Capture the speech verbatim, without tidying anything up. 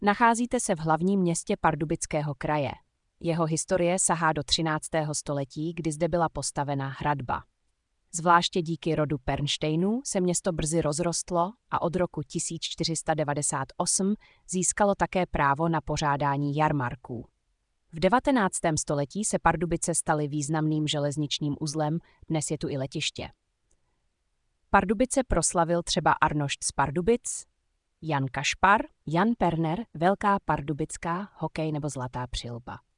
Nacházíte se v hlavním městě Pardubického kraje. Jeho historie sahá do třináctého století, kdy zde byla postavena hradba. Zvláště díky rodu Pernštejnů se město brzy rozrostlo a od roku tisíc čtyři sta devadesát osm získalo také právo na pořádání jarmarků. V devatenáctém století se Pardubice staly významným železničním uzlem, dnes je tu i letiště. Pardubice proslavil třeba Arnošt z Pardubic, Jan Kašpar, Jan Perner, Velká pardubická, hokej nebo Zlatá přilba.